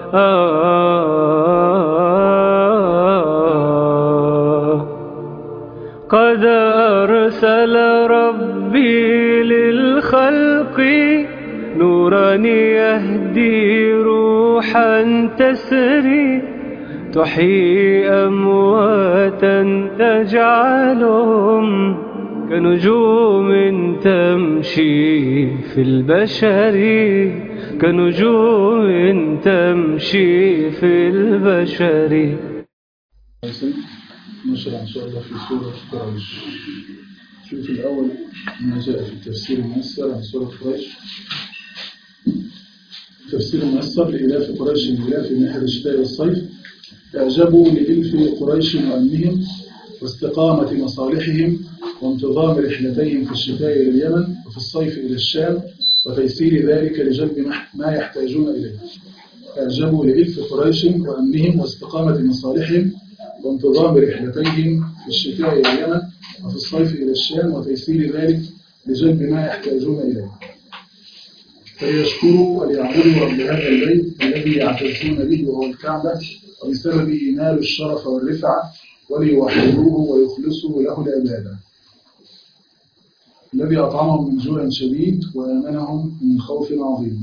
قد أرسل ربي للخلق نورا يهدي روحا تسري تحيي أمواتا تجعلهم كنجوم تمشي في البشر، كنجوم تمشي في البشر. نشرع إن شاء الله في سورة قريش. شوف الأول ما جاء في التفسير الميسر عن سورة قريش. تفسير الميسر لإلاف قريش الإلاف من أحد الشتاء والصيف. اعجبوا لإلف قريش وأمنهم واستقامة مصالحهم وانتظام رحلتيهم في الشتاء إلى اليمن وفي الصيف إلى الشام وتيسير ذلك لجلب ما يحتاجون إليه. اعجبوا لإلف قريش وأمنهم واستقامة مصالحهم وانتظام رحلتيهم في الشتاء إلى اليمن وفي الصيف إلى الشام وتيسير ذلك لجلب ما يحتاجون إليه. فليشكروا وليعبدوا رب هذا البيت الذي يعتزون به وهو الكعبة وبسببه ينالوا الشرف والرفعة وليوحدوه ويخلصوا له العبادة. الذي أطعمهم من جوع شديد وآمنهم من خوف عظيم.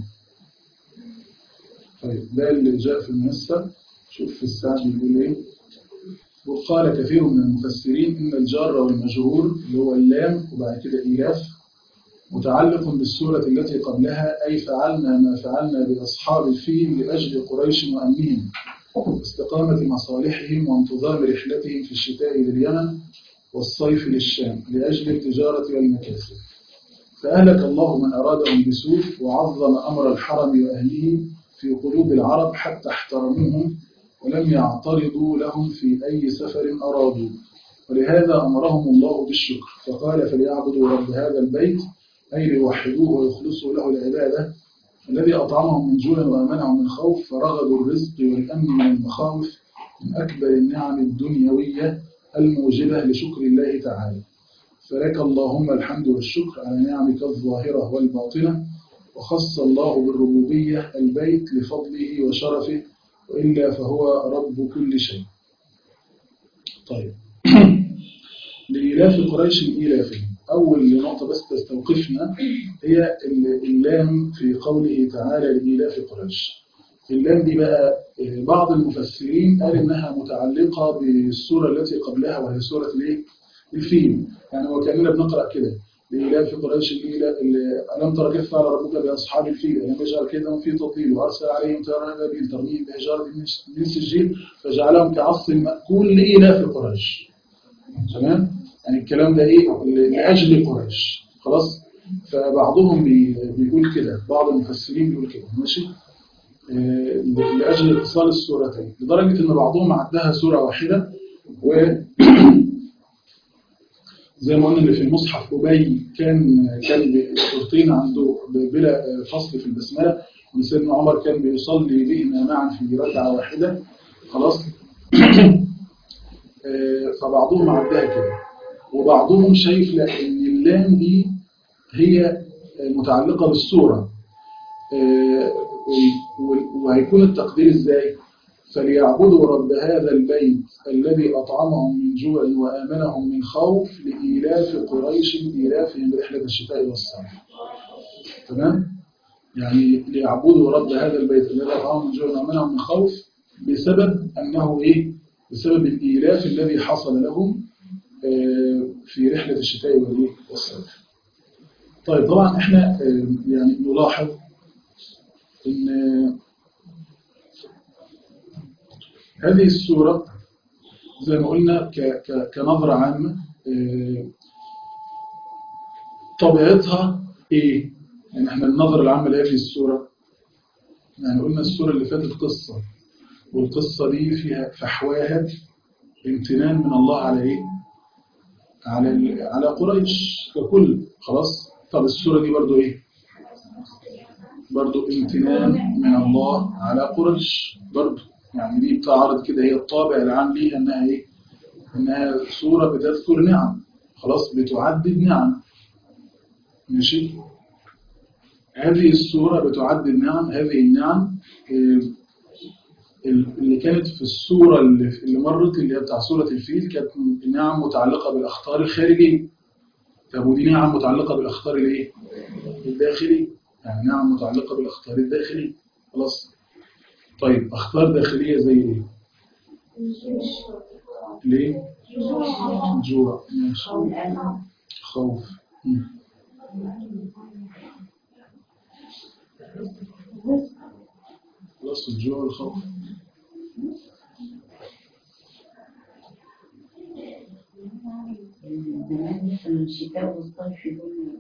طيب ده اللي جاء في الميسر. شوف في السعد يقول ايه. وقال كثير من المفسرين إن الجار والمجرور اللي هو اللام وبعد كده إيلاف متعلق بالسورة التي قبلها، أي فعلنا ما فعلنا بأصحاب الفيل لأجل قريش وأمنهم واستقامة مصالحهم وانتظام رحلتهم في الشتاء لليمن والصيف للشام لأجل التجارة والمكاسب. فأهلك الله من أرادهم بسوء وعظم أمر الحرم وأهله في قلوب العرب حتى احترموهم ولم يعترضوا لهم في أي سفر أرادوا، ولهذا أمرهم الله بالشكر فقال فليعبدوا رب هذا البيت أي ليوحدوه ويخلصوا له العبادة الذي أطعمهم من جوع وأمنهم من خوف فرغبوا الرزق والأمن من المخاوف من أكبر النعم الدنيوية الموجبة لشكر الله تعالى. فلك اللهم الحمد والشكر على نعمك الظاهرة والباطنة. وخص الله بالربوبية البيت لفضله وشرفه وإلا فهو رب كل شيء. طيب لإلاف قريش إيلافهم. أول نقطة بس تستوقفنا هي اللام في قوله تعالى لإلاف قريش. اللام دي بقى بعض المفسرين قال إنها متعلقة بالسورة التي قبلها وهي سورة الفيل. يعني وكأننا بنقرأ كده لإلاف قريش ألم تر كيف فعل ربك بأصحاب الفيل ألم يجعل كيدهم في تضليل وأرسل عليهم طيرا أبابيل ترميهم بحجارة من سجيل فجعلهم كعصف مأكول لإلاف قريش. تمام؟ يعني الكلام ده إيه؟ لأجل قريش. خلاص؟ فبعضهم بيقول كده، بعض المفسرين بيقول كده، ماشي؟ لأجل اتصال السورتين، لدرجة إن بعضهم عدها سورة واحدة. و زي ما قلنا اللي في المصحف أبي كان سورتين عنده بلا فصل في البسملة، وسيدنا عمر كان بيصلي بهما معا في ركعة واحدة. خلاص؟ فبعضهم عدها كده، وبعضهم شايف لأن اللام دي هي متعلقة بالسورة. وهيكون التقدير إزاي؟ فليعبدوا رب هذا البيت الذي أطعمهم من جوع وآمنهم من خوف لإيلاف قريش إيلافهم برحلة الشتاء والصيف. تمام؟ يعني ليعبدوا رب هذا البيت الذي أطعمهم من جوع وآمنهم من خوف بسبب أنه إيه؟ بسبب الإيلاف الذي حصل لهم في رحلة الشتاء والصيف. طيب طبعا احنا يعني نلاحظ ان هذه السورة زي ما قلنا كنظرة عامة طبيعتها ايه؟ يعني احنا النظرة العامة لهذه السورة، يعني قلنا السورة اللي فاتت قصة، والقصة دي فيها فحواها امتنان من الله على ايه؟ على قريش ككل. خلاص؟ طب السورة دي برضو ايه؟ برضو امتنان من الله على قريش برضو. يعني دي بتعرض كده، هي الطابع العام ليها انها ايه؟ انها سورة بتذكر نعم. خلاص؟ بتعدد نعم. ماشي؟ هذه السورة بتعدد نعم. هذه النعم اللي كانت في الصورة اللي مرت، اللي هي بتاع سورة الفيل، كانت نعم متعلقة بالأخطار الخارجية. طب ودي نعم متعلقة بالأخطار الإيه؟ الداخلية. يعني نعم متعلقة بالأخطار الداخلية. خلاص. طيب أخطار داخلية زي إيه؟ ليه؟ جوع. ماشي. خوف. خلاص، الجوع والخوف. الشتاء والصيف دول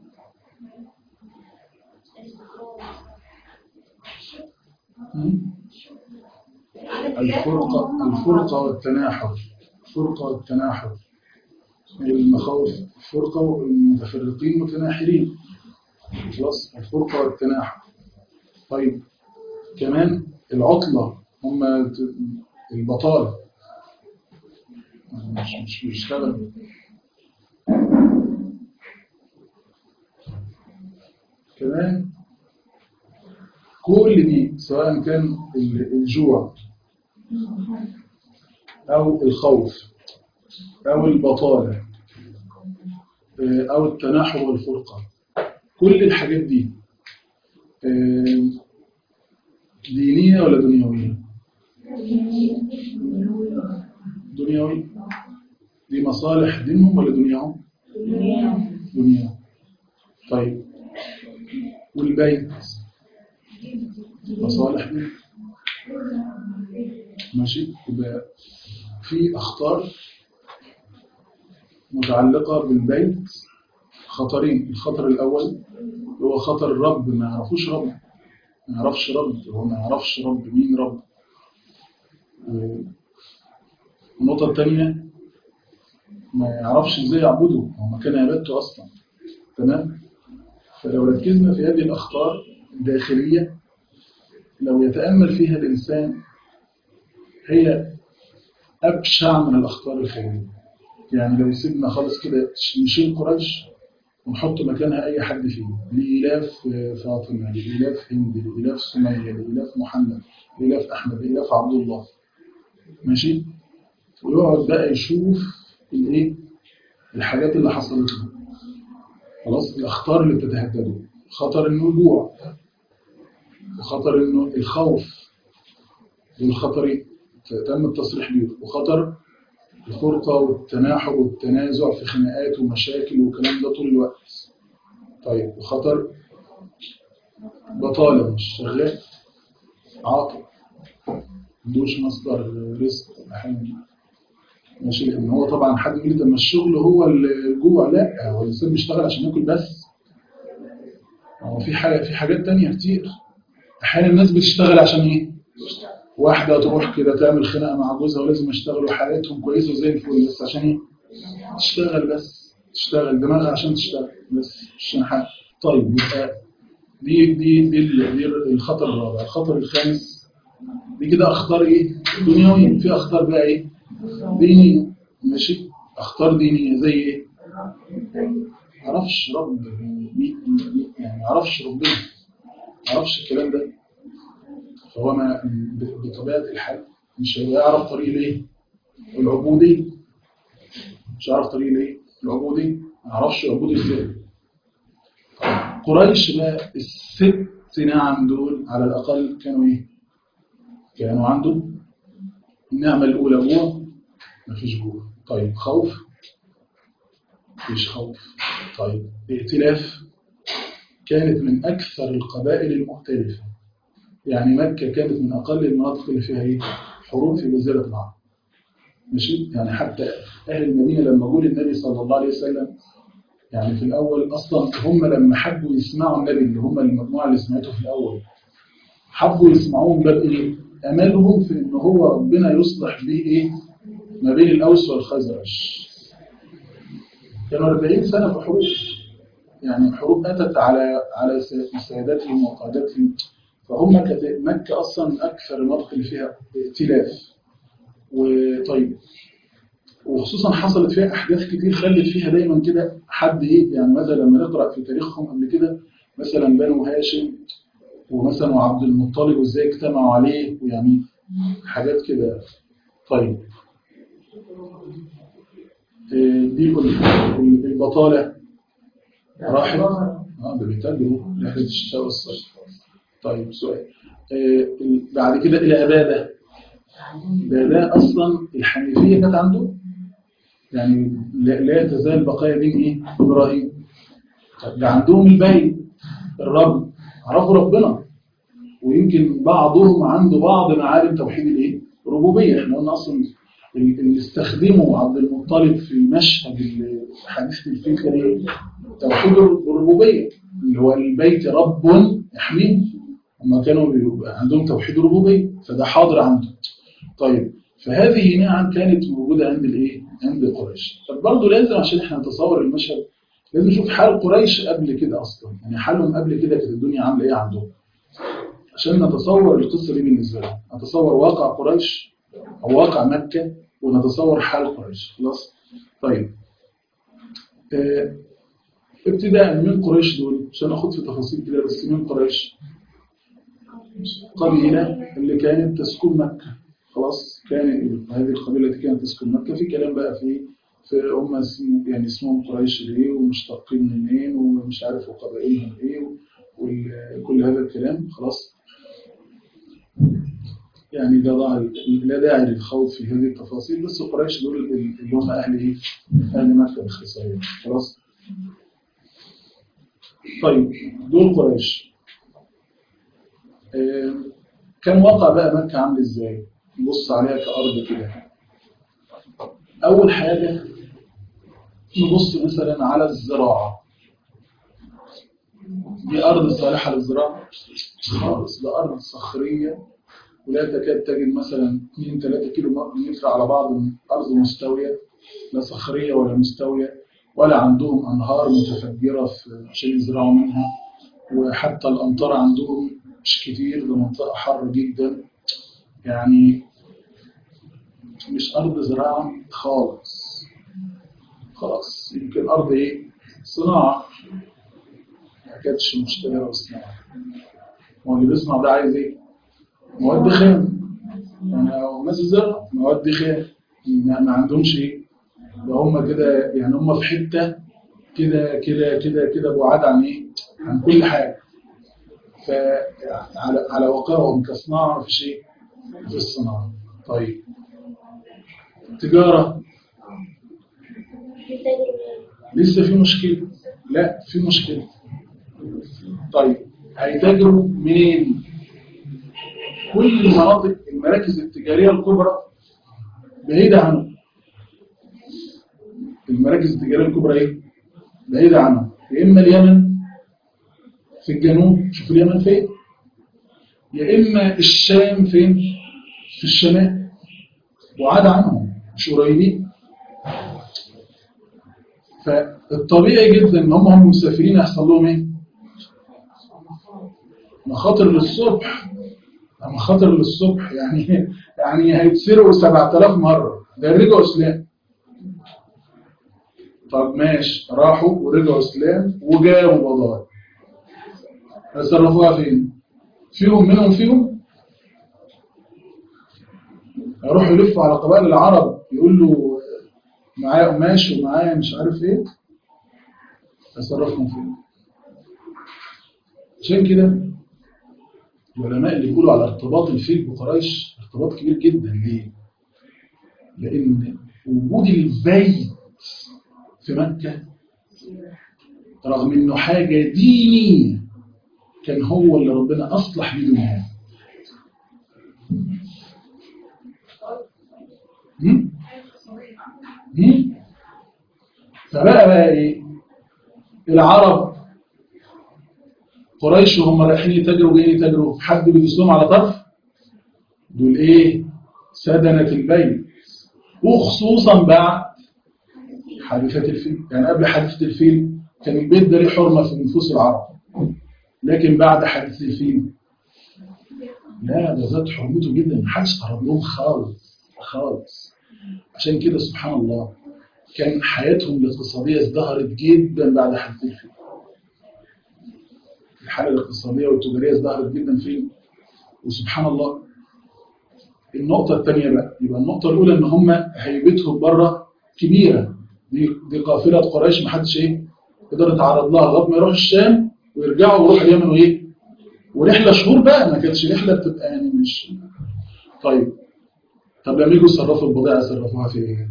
الفرقة والتناحر. الفرقة والتناحر، المخاوف الفرقة والمتفرقين متناحرين. خلاص، الفرقة والتناحر. طيب كمان العطلة، هم البطالة، مش بيشتغل. كمان كل دي سواء كان الجوع أو الخوف أو البطالة أو التناحر والفرقة، كل الحاجات دي دينية ولا دنيوية؟ دنيوية. دي مصالح دينهم ولا دنياهم؟ دنياهم. طيب والبيت مصالح دين. ماشي. يبقى في أخطار متعلقة بالبيت، خطرين. الخطر الأول هو خطر الرب، ما يعرفوش رب، ما يعرفش رب، هو ما يعرفش رب، مين رب. النقطة الثانية ما يعرفش ازاي يعبده، هو مكان عبادته أصلا. تمام. فلو ركزنا في هذه الأخطار الداخلية، لو يتأمل فيها الإنسان، هي أبشع من الأخطار الخارجية. يعني لو سيبنا خالص كده نشيل قريش ونحط مكانها أي حد فيه، لإلاف فاطمة، لإلاف هند، لإلاف سمية، لإلاف محمد، لإلاف أحمد، لإلاف عبد الله. ماشي. ويقعد بقى يشوف الإيه، الحاجات اللي حصلت له. خلاص، الأخطار اللي بتتهدده، خطر إنه الجوع، وخطر إنه الخوف، والخطر تم التصريح بيه، وخطر الفرقة والتناحر والتنازع في خناقات ومشاكل والكلام ده طول الوقت. طيب وخطر بطالة، مش شغال، عاطل، ملوش مصدر رزق أحيانا. ماشي. لأن هو طبعا حد يقول لي طب ما الشغل هو الجوع، لا، هو الإنسان بيشتغل عشان ياكل بس. هو في حاجات تانية كتير. أحيانا الناس بتشتغل عشان إيه؟ واحدة تروح كده تعمل خناقة مع جوزها ولازم يشتغلوا، حياتهم كويسة زي الفل، بس عشان إيه؟ تشتغل بس، تشتغل دماغها عشان تشتغل بس، مش عشان حاجة. طيب يبقى دي الخطر الرابع. الخطر الخامس، دي كده أخطار إيه؟ دنيوية. في أخطار بقى إيه؟ دينية. ماشي. أخطار دينية زي إيه؟ معرفش رب، يعني معرفش ربنا، معرفش الكلام ده. فهو ما بطبيعة الحال مش هيعرف طريق ليه؟ العبودية. مش هيعرف طريق ليه؟ العبودية. ما يعرفش يعبد ازاي. قريش بقى الست نعم دول على الأقل كانوا إيه؟ كانوا عندهم النعمة الأولى جوع، مفيش جوع. طيب خوف، مفيش خوف. طيب ائتلاف، كانت من أكثر القبائل المختلفة. يعني مكة كانت من أقل المناطق اللي فيها إيه؟ حروب في جزيرة العرب. ماشي. يعني حتى أهل المدينة لما قول النبي صلى الله عليه وسلم، يعني في الأول أصلا هم لما حبوا يسمعوا النبي، اللي هم المجموعة اللي سمعته في الأول، حبوا يسمعوهم باب إيه؟ أملهم في إن هو ربنا يصلح به إيه؟ ما بين الأوس والخزرج. كانوا 40 سنة في حروب، يعني حروب أتت على سيادتهم وقادتهم. فهم مكة أصلا أكثر المناطق اللي فيها ائتلاف. وطيب وخصوصا حصلت فيها أحداث كتير خلت فيها دايما كده حد إيه، يعني مثلا لما نقرأ في تاريخهم قبل كده، مثلا بنو هاشم ومثلا وعبد المطلب وإزاي اجتمعوا عليه، ويعني حاجات كده. طيب دي البطالة راحت. ده بيتاجروا رحلة الشتاء والصيف. طيب سؤال، بعد كده العبادة. ده أصلا الحنيفية كانت عنده، يعني لا تزال بقايا دين إيه؟ إبراهيم. ده عندهم البيت، الرب، عرفوا ربنا، ويمكن بعضهم عنده بعض معالم توحيد الايه؟ الربوبيه. احنا قلنا اصلا اللي استخدمه عبد المطلب في مشهد حديث الفيل كان ايه؟ توحيد الربوبيه، اللي هو البيت رب يحميه. هم كانوا بيبقى عندهم توحيد الربوبيه، فده حاضر عنده. طيب فهذه نعم كانت موجوده عند الايه؟ عند قريش. طب برضه لازم عشان احنا نتصور المشهد لازم نشوف حال قريش قبل كده اصلا، يعني حالهم قبل كده كانت الدنيا عامله ايه عندهم، عشان نتصور القصة دي بالنسبة لنا. نتصور واقع قريش أو واقع مكة، ونتصور حال قريش. خلاص. طيب ابتداء من قريش دول، عشان أخد في تفاصيل كده، بس من قريش قبيلة اللي كانت تسكن مكة. خلاص. كان هذه القبيلة اللي كانت تسكن مكة، في كلام بقى في هم يعني اسمهم قريش ليه، ومشتقين منين، ومش عارف وقبائلهم ايه، وكل هذا الكلام. خلاص. يعني لا داعي للخوض في هذه التفاصيل، بس قريش دول اللي هم أهل إيه؟ أهل مكة الخصائص. خلاص. طيب دول قريش. كان واقع بقى مكة عامل إزاي؟ نبص عليها كأرض كده. أول حاجة نبص مثلا على الزراعة. دي أرض صالحة للزراعة خالص، ده أرض صخرية، ولا تكاد تجد مثلا 2-3 كيلو متر على بعض أرض مستوية، لا صخرية ولا مستوية، ولا عندهم أنهار متفجرة عشان يزرعوا منها، وحتى الأمطار عندهم مش كتير، بمنطقة حر جدا، يعني مش أرض زراعة خالص. خلاص. يمكن أرض إيه؟ صناعة، ما كانتش مشتهرة بالصناعة. هو اللي بيصنع ده عايز إيه؟ مواد خام. يعني الناس الزرع مواد خام، ما عندهمش إيه؟ ده هم كده، يعني هم في حتة كده كده كده كده بعاد عن ايه؟ عن كل حاجه. فعلى واقعهم كصناعه مفيش ايه في الصناعه. طيب تجاره لسه في مشكله؟ لا في مشكله. طيب هيتاجروا منين؟ كل المناطق المراكز التجاريه الكبرى بعيده عنهم. المراكز التجاريه الكبرى ايه؟ بعيده عنهم. يا اما اليمن في الجنوب، شوف اليمن فين، يا اما الشام فين؟ في الشمال، وعاد عنهم مش قريبين. فالطبيعي جدا ان هم مسافرين يحصل لهم ايه؟ مخاطر للصبح. مخاطر للصبح يعني هيتسرقوا 7000 مره، ده رجعوا اسلام. طب ماشي، راحوا ورجعوا اسلام وجابوا بضائع، هيصرفوها فين؟ منهم هيروحوا يلفوا على قبائل العرب، يقول له معايا قماش ومعايا مش عارف ايه، هيصرفهم فين؟ عشان كده العلماء اللي بيقولوا على ارتباط الفيل بقريش ارتباط كبير جدا. ليه؟ لأن وجود البيت في مكة رغم انه حاجة دينية كان هو اللي ربنا أصلح بيه دنياه. فبقى ايه؟ العرب قريش وهم رايحين يتاجروا، جايين يتاجروا، حد بيدوسهم على طرف؟ دول ايه؟ سدنة البيت. وخصوصا بعد حادثة الفيل. يعني قبل حادثة الفيل كان البيت ده ليه حرمة في نفوس العرب، لكن بعد حادثة الفيل لا، ده زاد حرمته جدا، محدش قرب لهم خالص. عشان كده سبحان الله كان حياتهم الاقتصادية ازدهرت جدا بعد حادثة الفيل. الحالة الاقتصادية والتجارية ازدهرت جدا فين؟ وسبحان الله النقطة الثانية بقى، يبقى النقطة الأولى إن هم هيبتهم بره كبيرة، دي قافلة قريش ما حدش إيه يقدر يتعرض لها لغاية ما يروح الشام ويرجعوا ويروح اليمن وإيه، ورحلة شهور بقى، ما كانتش رحلة بتبقى يعني مش. طيب طب لما يجوا يصرفوا البضائع يصرفوها في إيه؟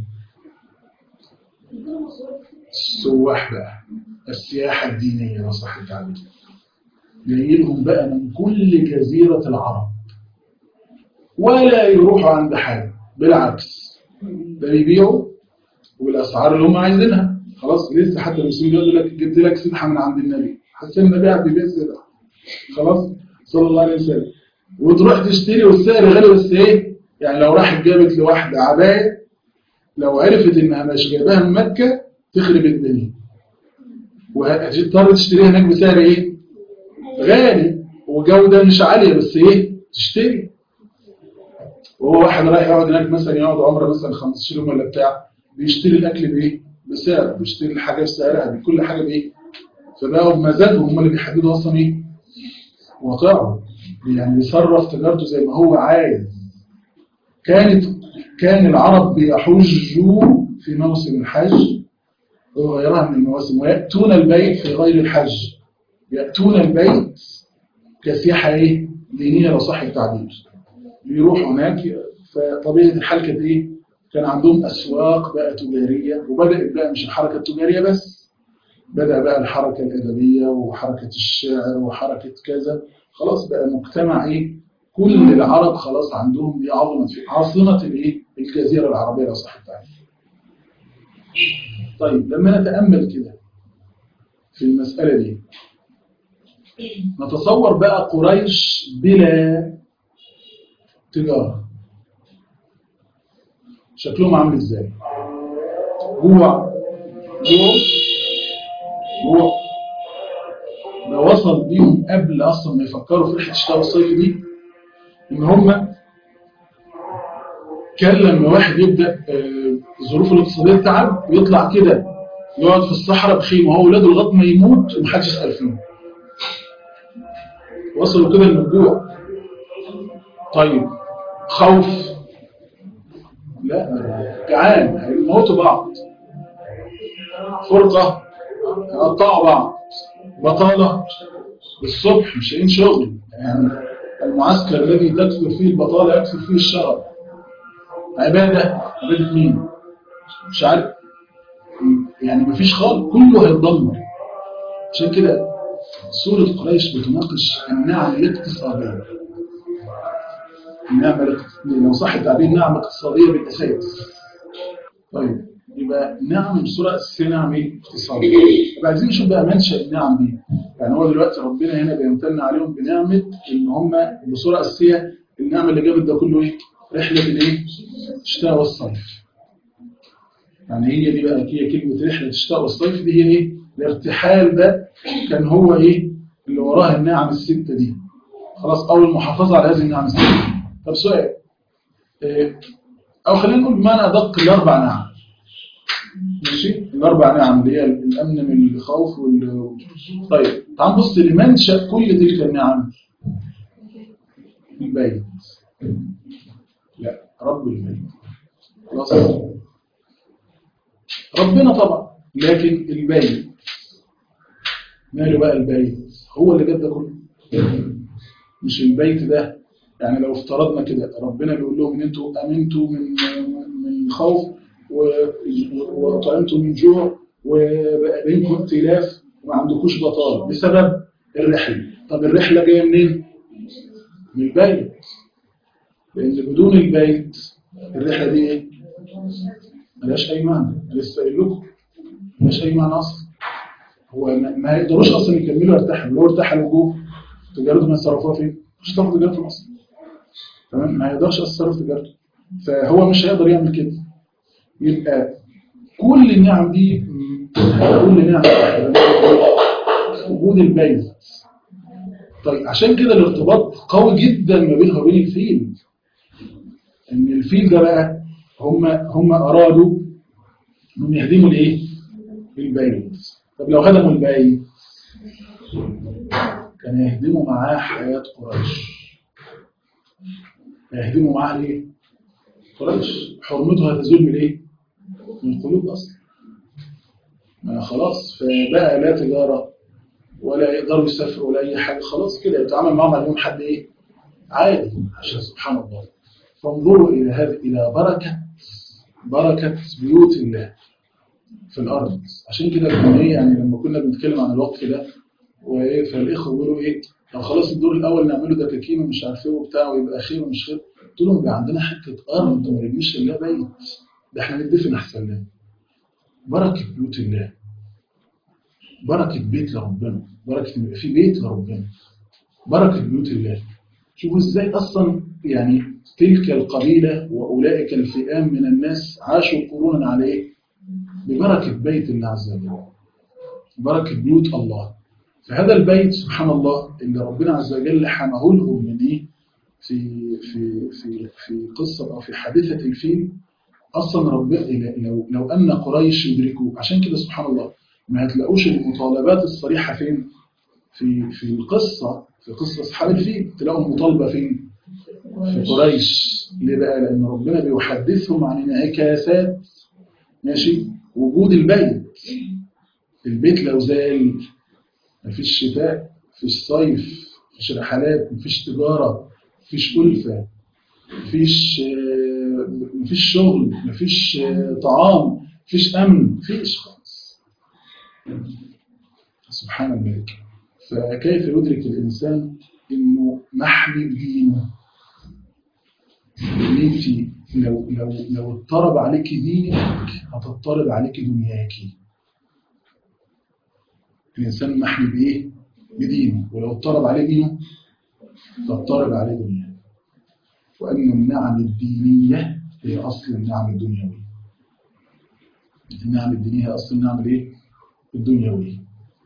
السواح بقى، السياحة الدينية لو صح التعبير، جاي لهم بقى من كل جزيرة العرب ولا يروحوا عند حاجة، بالعكس ده بيبيعوا والأسعار اللي هم عايزينها. خلاص لسه حتى المسلمين يقول لك جبت لك سبحة من عند النبي، حسين النبي قاعد بيبيع سبحة خلاص صلى الله عليه وسلم، وتروح تشتري والسعر غالي، بس ايه يعني لو راحت جابت لواحدة عباية لو عرفت انها مش جايباها من مكة تخرب الدنيا، وهتضطر تشتريها هناك بسعر ايه غالي وجودة مش عالية، بس ايه تشتري. وهو واحد رايح يقعد هناك مثلا يقعد عمره مثلا 15 يوم ولا بتاع، بيشتري الاكل بايه بسعر، بيشتري الحاجه بسعرها، بكل حاجه بايه، فبقوا بمزاجهم هم اللي بيحددوا اصلا ايه وقعه، يعني بيصرف تجارته زي ما هو عايز. كان العرب بيحجوا في موسم الحج وغيرها من المواسم، ويأتون البيت في غير الحج، يأتون البيت كسياحة ايه دينية لو صح التعبير، بيروحوا هناك. فطبيعة الحال كانت ايه، كان عندهم أسواق بقى تجارية، وبدأت بقى مش الحركة التجارية بس، بدأ بقى الحركة الأدبية وحركة الشعر وحركة كذا، خلاص بقى مجتمع ايه، كل العرب خلاص عندهم دي عاصمة الايه الجزيرة العربية لو صح التعبير. طيب لما نتأمل كده في المسألة دي، نتصور بقى قريش بلا تجارة شكلهم عامل ازاي؟ جوع ده وصل بيهم قبل اصلا ما يفكروا في رحله الشتاء والصيف دي، ان هم كان لما واحد يبدا الظروف الاقتصاديه تعب ويطلع كده يقعد في الصحراء بخيمه وهو اولاده لغايه ما يموت ومحدش يسال فيه. وصلوا كده للجوع. طيب خوف؟ لا، جعان هيموتوا بعض، فرقه هيقطعوا بعض، بطاله الصبح مش لاقيين شغل، يعني المعسكر الذي تكثر فيه البطاله يكثر فيه الشغب. عباده مين؟ مش عارف، يعني مفيش خالص، كله هيتدمر. عشان كده سورة قريش بتناقش النعم الاقتصادية، لو صح التعبير نعم اقتصادية بالأساس. طيب يبقى نعم السورة الأساسية نعم ايه؟ اقتصادية. يبقى عايزين نشوف بقى منشأ النعم دي، يعني هو دلوقتي ربنا هنا بيمتن عليهم بنعمة ان هم بصورة أساسية النعمة اللي جابت ده كله ايه؟ رحلة الايه؟ الشتاء والصيف. يعني هي دي بقى هي كلمة رحلة الشتاء والصيف دي هي ايه؟ الارتحال ده كان هو ايه؟ اللي وراها النعم الستة دي. خلاص، أو المحافظة على هذه النعم الستة. طب سؤال، أو خلينا نقول بمعنى أدق الأربع نعم. ماشي، الأربع نعم اللي هي الأمن من الخوف طيب تعال نبص لمنشأ كل تلك النعم. البيت. لا، رب البيت. خلاص، ربنا طبعا، لكن البيت ماله بقى؟ البيت هو اللي جاب ده كله، مش البيت ده. يعني لو افترضنا كده ربنا بيقول لهم ان انتوا امنتوا من خوف وطعمتوا من جوع وبقى بينكم ائتلاف وما عندكوش بطاله بسبب الرحله. طب الرحله جايه منين؟ من البيت، لان بدون البيت الرحله دي ايه؟ ملهاش اي معنى. لسه قايل لكم ملهاش اي معنى اصلا. هو ما يقدروش اصلا يكملوا يرتاحوا، لو ارتاحوا جوه تجارتهم يصرفوها فين؟ مش هتاخد تجارتهم اصلا. تمام، ما يقدرش يصرف تجارته، فهو مش هيقدر يعمل كده. يبقى كل النعم دي كل نعم وجود البيت. طيب عشان كده الارتباط قوي جدا ما بينها وبين الفيل، ان الفيل ده بقى هم ارادوا انهم يهدموا الايه؟ البيت. طب لو هدموا البيت كان يهدموا معاه حياة قريش، يهدموا معاه ايه؟ قريش حرمتها هتزول من ايه؟ من القلوب اصلا. ما خلاص، فبقى لا تجاره ولا يقدروا يسافروا ولا اي حاجه، خلاص كده يتعامل معهم على يوم حد ايه؟ عادي. عشان سبحان الله. فانظروا الى هذا، الى بركه بيوت الله في الارض. عشان كده لما ايه يعني لما كنا بنتكلم عن الوقف ده وايه، فالاخوه بيقولوا ايه، طب خلاص الدور الاول نعمله دكاكين ومش عارف ايه وبتاع ويبقى خير ومش خير. قلت لهم بقى عندنا حته ارض ما نبنيش الا بيت، ده احنا ندفن احسن لنا. بركه بيوت الله، بركه بيت لربنا، بركه ان يبقى في بيت لربنا، بركه بيوت الله. شوفوا ازاي اصلا يعني تلك القبيله واولئك الفئام من الناس عاشوا قرونا على ايه؟ ببركه بيت الله عز وجل، بركه بيوت الله. فهذا البيت سبحان الله اللي ربنا عز وجل حماه لهم من ايه؟ في قصه او في حادثه الفيل. اصلا ربنا لو ان قريش يدركوا، عشان كده سبحان الله ما هتلاقوش المطالبات الصريحه فين؟ في القصه، في قصه اصحاب الفيل تلاقوا المطالبه فين؟ في قريش. ليه بقى؟ لان ربنا بيحدثهم عن انعكاسات ماشي وجود البيت. البيت لو زال مفيش شتاء، مفيش صيف، مفيش رحلات، مفيش تجارة، مفيش ألفة، مفيش شغل، مفيش طعام، مفيش أمن، مفيش خالص. سبحان الملك. فكيف يدرك الإنسان إنه محمي بدينه؟ إن أنت لو اضطرب عليك دينك هتضطرب عليك دنياك. الإنسان محمي بإيه؟ بدينه، ولو اضطرب عليه دينه تضطرب عليه دنياه. وأن النعم الدينية هي أصل النعم الدنيوية. النعم الدينية هي أصل النعم الإيه؟ الدنيوية.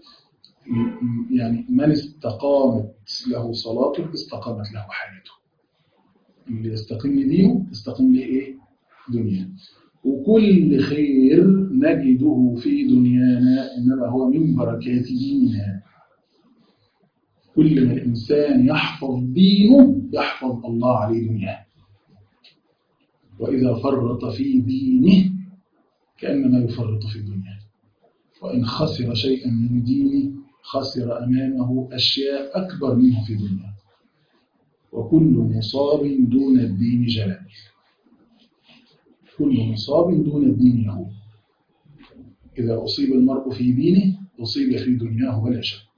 يعني من استقامت له صلاته استقامت له حياته. اللي يستقيم لدينه يستقيم له إيه؟ دنيا. وكل خير نجده في دنيانا إنما هو من بركات ديننا. كل ما الإنسان يحفظ دينه يحفظ الله عليه دنياه. وإذا فرط في دينه كأنما يفرط في الدنيا. وإن خسر شيئا من دينه خسر أمامه أشياء أكبر منه في الدنيا. وكل مصاب دون الدين جلال. كل مصاب دون الدين يهود. إذا أصيب المرء في دينه أصيب في دنياه ولا شك.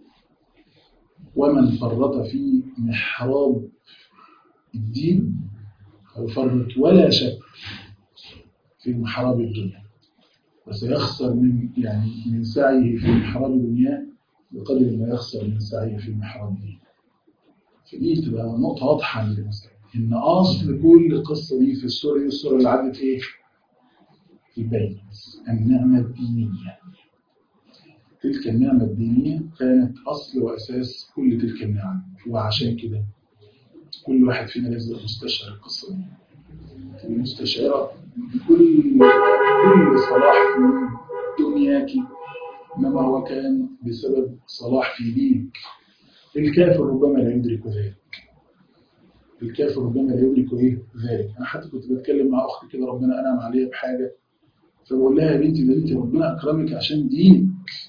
ومن فرط في محراب الدين فيفرط ولا شك في محراب الدنيا. وسيخسر من سعيه في محراب الدنيا بقدر ما يخسر من سعيه في محراب الدين. فدي تبقى نقطة واضحة للمسلم إن أصل كل القصة دي في السورة اللي عدت إيه؟ البيت، النعمة الدينية. تلك النعمة الدينية كانت أصل وأساس كل تلك النعم. وعشان كده كل واحد فينا لازم مستشعر القصة دي، المستشعرة بكل صلاح في دنياك إنما هو كان بسبب صلاح في دينك. الكافر ربما لا يدرك ذلك. الكافر ربما لا يدرك ذلك. أنا حتى كنت بتكلم مع أختي كده ربنا أنعم عليها بحاجة، فبقول لها يا بنتي ده انت ربنا أكرمك عشان دينك.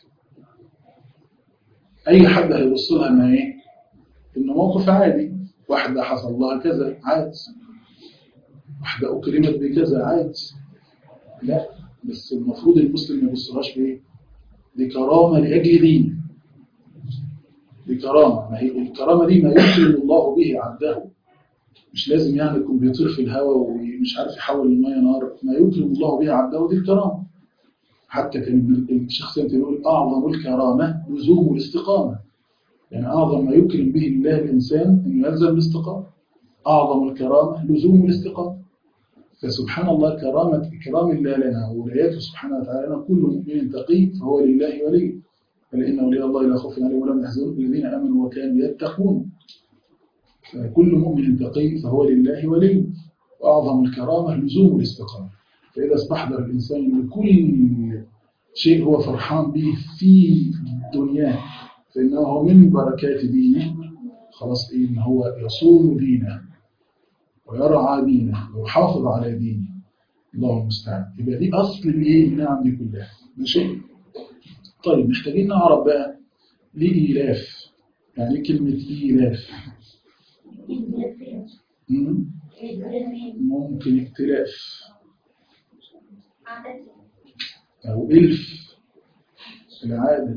أي حد هيبص لها إنه موقف عادي. واحدة حصل لها كذا عادي، واحدة أكرمت بكذا عادي. لا، بس المفروض المسلم ما يبصلهاش دي كرامة لأجل دين. دي كرامة، ما هي الكرامة دي ما يكرم الله به عبده. مش لازم يكون بيطير في الهواء ومش عارف يحول المية نار. ما يكرم الله به عبده دي الكرامة. حتى كان الشيخ سنتي يقول أعظم الكرامة لزوم الاستقامة. يعني أعظم ما يكرم به الله الإنسان أنه يلزم الاستقامة. أعظم الكرامة لزوم الاستقامة. فسبحان الله كرام الله لنا وولاياته سبحانه وتعالى. كل مؤمن تقي فهو لله ولي. فلإن أولياء الله لا خوف عليهم ولا هم يحزنون الذين آمنوا وكانوا يتقون. فكل مؤمن تقي فهو لله ولي. وأعظم الكرامة لزوم الاستقامة. فإذا استحضر الإنسان لكل شيء هو فرحان به في دنياه فإنه من بركات دينه. خلاص إن هو يصوم دينه ويرعى دينه ويحافظ على دينه. الله المستعان. يبقى دي أصل الإيه؟ النعم دي كلها. ماشي؟ طيب محتاجين نعرف بقى ليه إيلاف؟ يعني إيه كلمة إيلاف؟ ممكن اختلاف أو إلف العادة،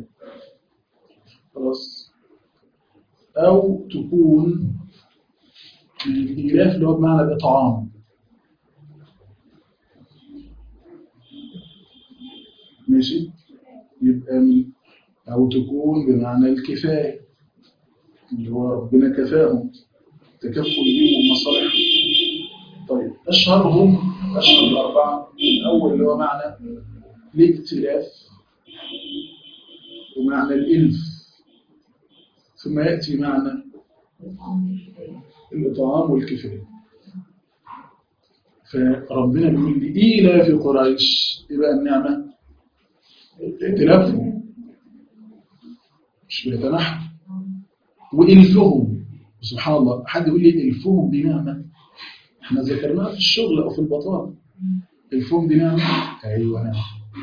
خلاص، أو تكون الإيلاف اللي هو بمعنى الإطعام. ماشي؟ يبقى أو تكون بمعنى الكفاية اللي هو ربنا كفاهم تكفل بهم مصالحهم. طيب أشهر الأربعة. الأول اللي هو معنى الائتلاف ومعنى الإلف، ثم يأتي معنى الإطعام والكفاية. فربنا بيقول لي إيلاف قريش، يبقى النعمة ائتلافهم مش بيتنحوا، وإلفهم. سبحان الله، حد يقول لي إلفهم دي نعمة؟ احنا ذكرناها في الشغل أو في البطالة. إلفهم دي نعمة؟ أيوة نعمة.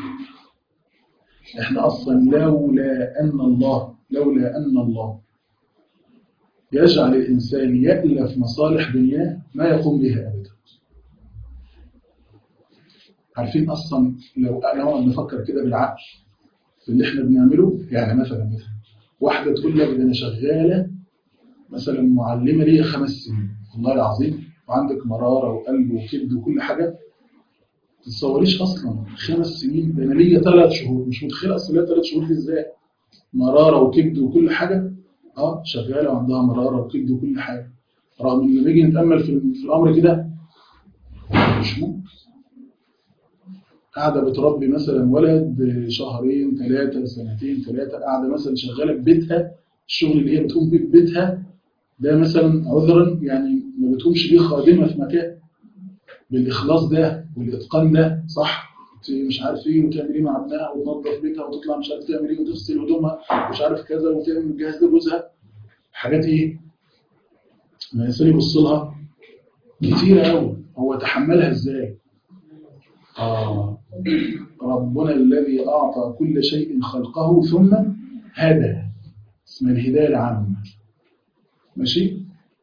احنا أصلا لولا أن الله يجعل الإنسان يألف مصالح دنياه ما يقوم بها أبدا. عارفين أصلا لو نفكر كده بالعقل في اللي احنا بنعمله، يعني مثلا واحدة تقول لك ده أنا شغالة مثلا معلمة ليا 5 سنين والله العظيم، وعندك مرارة وقلب وكبد وكل حاجة، تتصوريش أصلا 5 سنين، ده أنا ليا 3 شهور، مش متخيل أصلا ليا 3 شهور دي إزاي، مرارة وكبد وكل حاجة، شغالة وعندها مرارة وكبد وكل حاجة، رغم إن لما نيجي نتأمل في الأمر كده مش ممكن. قاعدة بتربي مثلا ولد 2 3 سنتين 3، قاعدة مثلا شغالة في بيتها، الشغل اللي هي بتقوم بيه في بيتها ده مثلا عذرا يعني ما بتقومش بيه خادمة في مكان بالإخلاص ده والإتقان ده، صح؟ مش عارف ايه، وتعمل ايه مع ابنها وتنظف بيتها وتطلع مش عارف تعمل ايه وتغسل هدومها مش عارف كذا وتعمل جهاز لجوزها، حاجات ايه؟ ما الانسان يبص لها كتيرة قوي، هو تحملها ازاي؟ ربنا الذي أعطى كل شيء خلقه ثم هدى، اسمها الهداية العامة. ماشي؟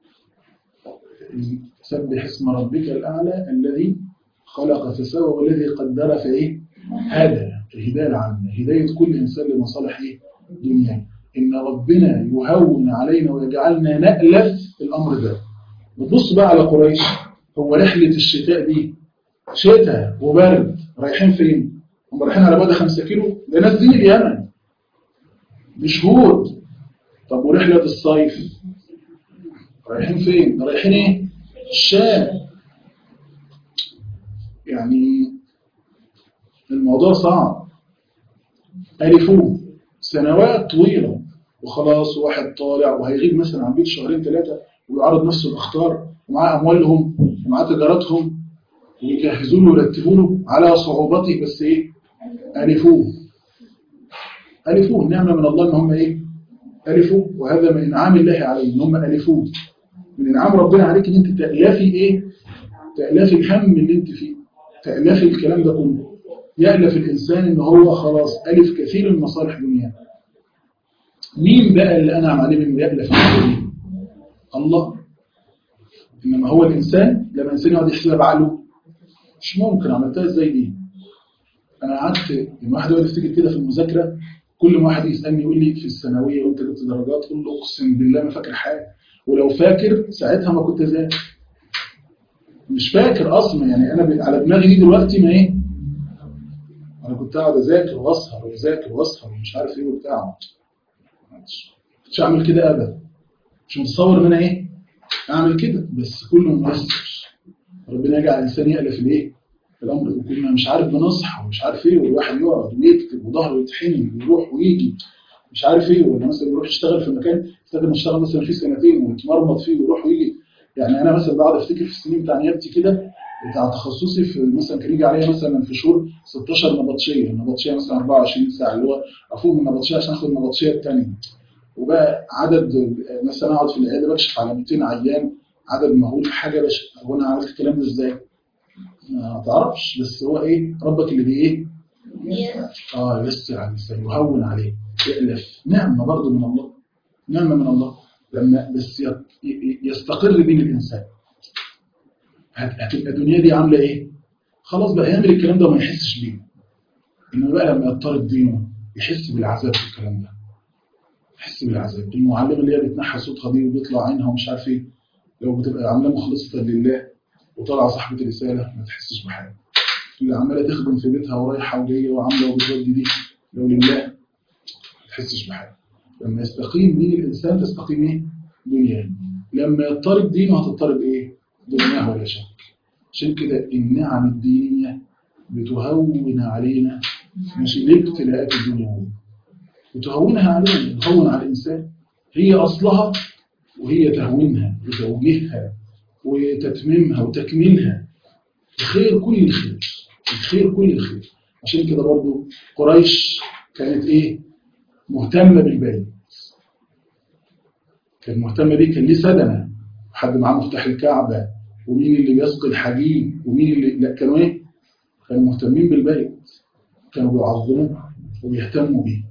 سبح اسم ربك الأعلى الذي خلق فسوى والذي قدر فإيه؟ هدى. الهداية العامة، هداية كل إنسان لمصالح إيه؟ دنيا. إن ربنا يهون علينا ويجعلنا نألف الأمر ده. وتبص بقى على قريش، هو رحلة الشتاء دي شتاء وبرد، رايحين فين؟ هم رايحين على بعد 5 كيلو، ده نازلين اليمن بشهور. طب ورحلة الصيف رايحين فين؟ رايحين ايه؟ الشام. يعني الموضوع صعب. ألفوه سنوات طويلة وخلاص، واحد طالع وهيغيب مثلا عن بيت 2 3 ويعرض نفسه للاخطار، ومعاه أموالهم ومعاه تجارتهم ويجهزوا له ويرتبوا له على صعوبته، بس ايه؟ ألفوه نعمة من الله ان هم ايه؟ ألفوا. وهذا من انعام الله عليه ان هم ألفوه. من انعام ربنا عليك ان انت تألفي ايه؟ تألفي الهم اللي انت فيه، تألفي الكلام ده كله. يألف الانسان ان هو خلاص ألف كثير من مصالح دنياه. مين بقى اللي انعم عليه من يألف الدنيا؟ الله. انما هو الانسان لما الانسان يقعد يحسبها بعقله مش ممكن. عملتها ازاي دي؟ انا قعدت لما واحد يقعد يفتكر كده في المذاكره، كل ما واحد يسالني يقول لي في الثانويه وانت جبت درجات، اقول له اقسم بالله ما فاكر حاجه، ولو فاكر ساعتها ما كنت ذاكر. مش فاكر اصلا، يعني انا على دماغي دي دلوقتي ما ايه، انا كنت قاعد اذاكر واسهر واذاكر واسهر ومش عارف ايه وبتاع، مش هعمل كده ابدا. مش متصور ان انا ايه اعمل كده، بس كله ميسر. ربنا يجعل الانسان يألف الايه الامر. كنا مش عارف بنصحى ومش عارف ايه، والواحد يقعد ويكتب وظهره يتحني ويروح ويجي مش عارف ايه، ولا مثلا يروح يشتغل في مكان يستخدم يشتغل مثلا فيه 2 سنين ويتمرمط فيه ويروح ويجي. يعني انا مثلا بقعد افتكر في السنين بتاع نيابتي كده، بتاع تخصصي، في مثلا كان يجي عليا مثلا في شهور 16 نبطشيه، النبطشيه مثلا 24 ساعه، اللي هو افوق من النبطشيه عشان اخد النبطشيه الثانيه. وبقى عدد مثلا اقعد في العياده بكشف على 200 عيان، عدد مهول في حاجه بشع. هو انا عملت الكلام ده ازاي؟ ما تعرفش، بس هو ايه ربك اللي ايه يسر على الانسان يهون عليه يألف. نعمه برضه من الله، نعمه من الله لما بس يستقر بين الانسان. هتبقى الدنيا دي عامله ايه؟ خلاص بقى يعمل الكلام ده وما يحسش بيه. انما بقى لما يضطرب دينه يحس بالعذاب في الكلام ده، يحس بالعذاب. المعلمه اللي هي بتنحى صوتها دي وبيطلع عينها ومش عارف ايه، لو بتبقى عامله مخلصه لله وطالعه صاحبه رساله ما تحسش بحاجه. اللي عماله تخدم في بيتها ورايحه وجايه وعامله وبتودي دي لو لله ما تحسش بحاجه. لما يستقيم دين الانسان تستقيم ايه؟ دنياه. لما يضطرب دينه هتضطرب ايه؟ دنياه ولا شك. عشان كده النعم الدينيه بتهون علينا ماشي الابتلاءات الدنيويه، بتهونها علينا، بتهون على الانسان. هي اصلها وهي تهوينها وتوجيهها وتتميمها وتكميلها الخير كل الخير، الخير كل الخير. عشان كده برضو قريش كانت ايه؟ مهتمة بالبيت، كانت مهتمة بيه. كان ليه سدنة، حد معاه مفتاح الكعبة، ومين اللي بيسقي الحجيج، ومين اللي لا كانوا ايه؟ كانوا مهتمين بالبيت، كانوا بيعظموه وبيهتموا بيه.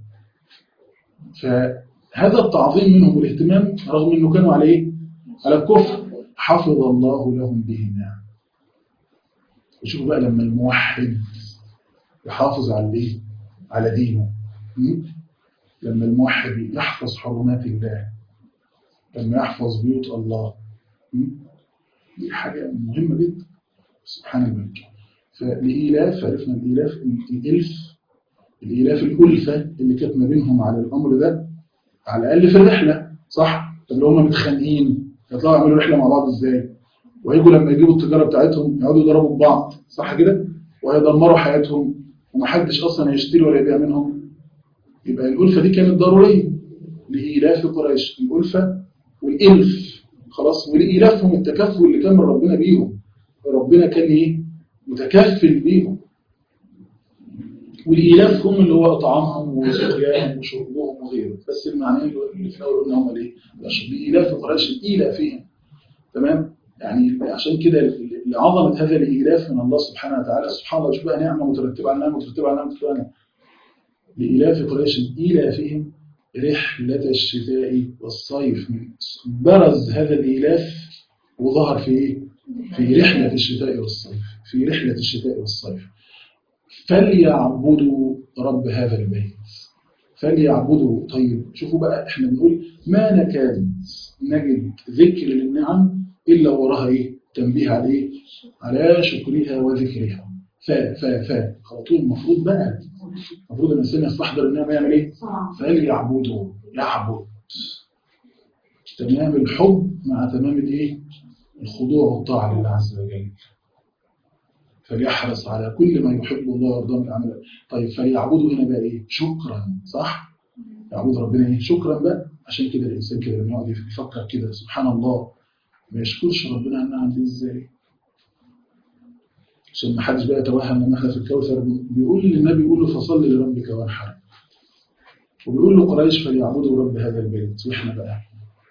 فهذا التعظيم منهم والاهتمام رغم انه كانوا على ايه؟ على الكفر، حفظ الله لهم به النعم. وشوفوا بقى لما الموحد يحافظ على ايه؟ على دينه. لما الموحد يحفظ حرمات الله، لما يحفظ بيوت الله، دي حاجة مهمة جدا. سبحان الملك. فالإيلاف، عرفنا الإيلاف، الإيلاف الألفة اللي كانت ما بينهم على الأمر ده على الأقل في الرحلة، صح؟ طب لو هم متخانقين يطلعوا يعملوا رحلة مع بعض إزاي؟ وهيجوا لما يجيبوا التجارة بتاعتهم يقعدوا يضربوا ببعض، صح كده؟ وهيدمروا حياتهم ومحدش أصلا هيشتري ولا يبيع منهم. يبقى الألفة دي كانت ضرورية لإيلاف قريش، الألفة والإلف، خلاص. ولإيلافهم التكفل اللي كان من ربنا بيهم، ربنا كان إيه؟ متكفل بيهم. والإيلاف هم اللي هو إطعامهم وسقياهم وشربهم وغيره. بس المعنيين اللي في الأول قلنا هم الإيه؟ بإيلاف قريش، الإيلافهم، تمام؟ يعني عشان كده لعظمة هذا الإيلاف من الله سبحانه وتعالى. سبحان الله، شوف بقى نعمة مترتبة على نعمة مترتبة على نعمة مترتبة على نعمة. لإيلاف قريش إيلافهم رحلة الشتاء والصيف. برز هذا الإيلاف وظهر في إيه؟ في رحلة الشتاء والصيف، في رحلة الشتاء والصيف. فليعبدوا رب هذا البيت، فليعبدوا. طيب شوفوا بقى، احنا بنقول ما نكاد نجد ذكر للنعم إلا وراها إيه؟ تنبيه على إيه؟ على شكرها وذكرها. على طول المفروض بقى، المفروض الإنسان يستحضر النعمة يعمل إيه؟ فليعبدوا، يعبد تمام الحب مع تمام الإيه؟ الخضوع والطاعة لله عز وجل. فليحرص على كل ما يحب الله ويرضاه من الأعمال. طيب فليعبدوا هنا بقى إيه؟ شكرا، صح؟ يعبد ربنا إيه؟ شكرا بقى. عشان كده الإنسان كده لما يقعد يفكر كده سبحان الله ما يشكرش ربنا عن النعم دي إزاي؟ عشان ما حدش بقى يتوهم ان احنا في الكوثر. بيقول للنبي، بيقول له فصل لربك وانحر، وبيقول له قريش فليعبدوا رب هذا البيت. واحنا بقى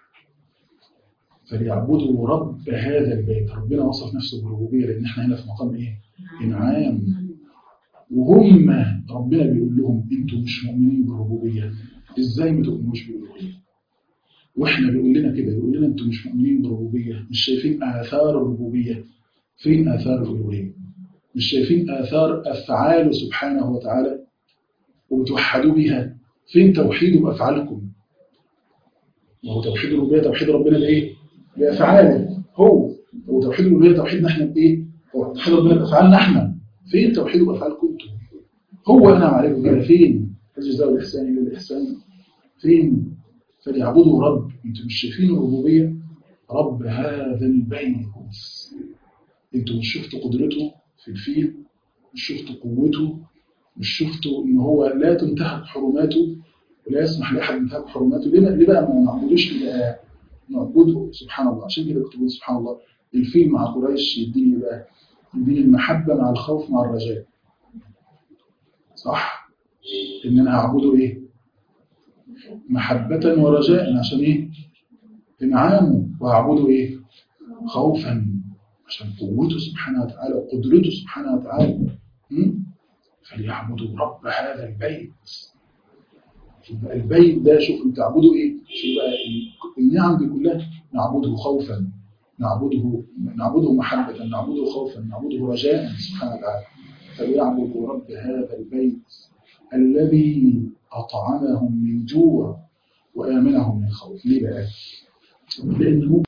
فليعبدوا رب هذا البيت. ربنا وصف نفسه بالربوبيه لان احنا هنا في مقام ايه؟ انعام. وهم ربنا بيقول لهم انتوا مش مؤمنين بالربوبيه، ازاي ما تؤمنوش بالربوبيه؟ واحنا بيقول لنا كده، بيقول لنا انتوا مش مؤمنين بالربوبيه، مش شايفين اثار الربوبيه. فين اثار الالوهيه؟ مش شايفين آثار أفعاله سبحانه وتعالى وبتوحدوا بها؟ فين توحيده بأفعالكم؟ وهو توحيد الربوبية توحيد ربنا بإيه؟ بأفعاله هو. وتوحيد الربوبية توحيدنا إحنا بإيه؟ توحيد ربنا بأفعالنا إحنا. فين توحيده بأفعالكم أنتم؟ هو أنا عليكم كده. فين؟ الجزاء والإحسان إلا الإحسان. فين؟ فليعبدوا رب. أنتم مش شايفين الربوبية؟ رب هذا البيت. أنتم مش شفتوا قدرته في الفيل؟ مش شفتوا قوته؟ مش شفتوا ان هو لا تنتهك حرماته ولا يسمح لاحد بانتهاك حرماته؟ ليه بقى ما نعبدوش؟ نعبده سبحان الله. عشان كده كنت بقول سبحان الله، الفيل مع قريش يديني بقى، يديني المحبه مع الخوف مع الرجاء، صح؟ ان انا اعبده ايه؟ محبه ورجاء. عشان ايه؟ انعامه. واعبده ايه؟ خوفا عشان قوته سبحانه وتعالى وقدرته سبحانه وتعالى. فليعبدوا رب هذا البيت. يبقى البيت ده شوف انت تعبده ايه؟ يبقى النعم دي كلها نعبده خوفا، نعبده محبة، نعبده خوفا، نعبده رجاء سبحانه وتعالى. فليعبدوا رب هذا البيت الذي أطعمهم من جوع وآمنهم من خوف. ليه بقى؟ لأن